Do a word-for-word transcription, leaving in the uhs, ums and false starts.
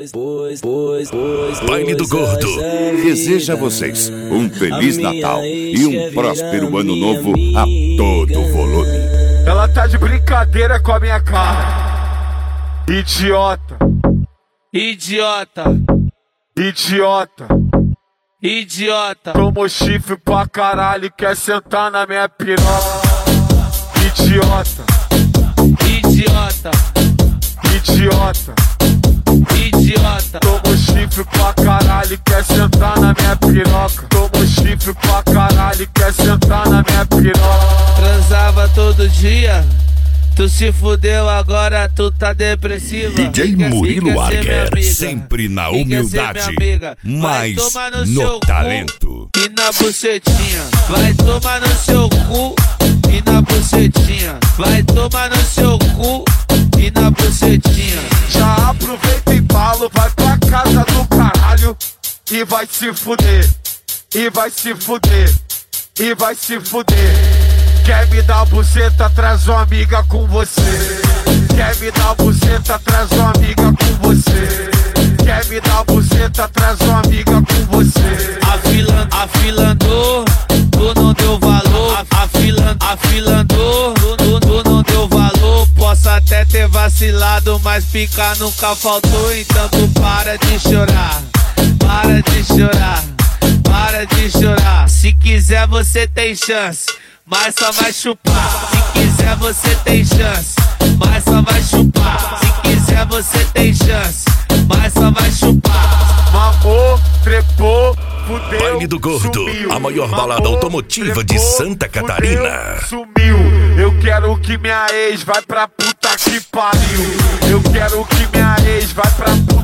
pois, pois, pois, pois, Baile do Gordo deseja a vocês um Feliz Natal e um próspero Ano Novo a todo volume. Ela tá de brincadeira com a minha cara. Idiota. Idiota. Idiota. Idiota. Tomou chifre pra caralho e quer sentar na minha piroca. Idiota. Idiota. Idiota. Idiota. Tomou chifre pra caralho e quer sentar na minha piroca. Tomou chifre pra caralho e quer sentar na minha piroca. Transava todo dia, tu se fudeu, agora tu tá depressiva. D J Quer- Murilo quer ser minha Arger, amiga? sempre na Quem quer ser humildade, minha amiga? mas Vai tomar no, no seu talento. cu e na bucetinha. Vai tomar no seu cu e na bucetinha. Vai tomar no seu cu e na bucetinha. Já aproveita e embalo, vai pra casa do caralho e vai se fuder. E vai se fuder. E vai se fuder. Quer me dar buceta, traz uma amiga com você. Quer me dar buceta, traz uma amiga com você. Quer me dar buceta, traz uma amiga com você. Afilando, afilando, tu não deu valor. Afilando, afilando, tu, tu, tu não deu valor. Posso até ter vacilado, mas picar nunca faltou. Então tu para de chorar, para de chorar, para de chorar. Se quiser você tem chance, mas só vai chupar. Se quiser você tem chance, mas só vai chupar. Se quiser você tem chance, mas só vai chupar. Mamou, trepou, fudeu, Baile do Gordo, sumiu. a maior balada Mamou, automotiva de trepou, Santa Catarina. Fudeu, sumiu. Eu quero que minha ex vai pra puta que pariu. Eu quero que minha ex vai pra puta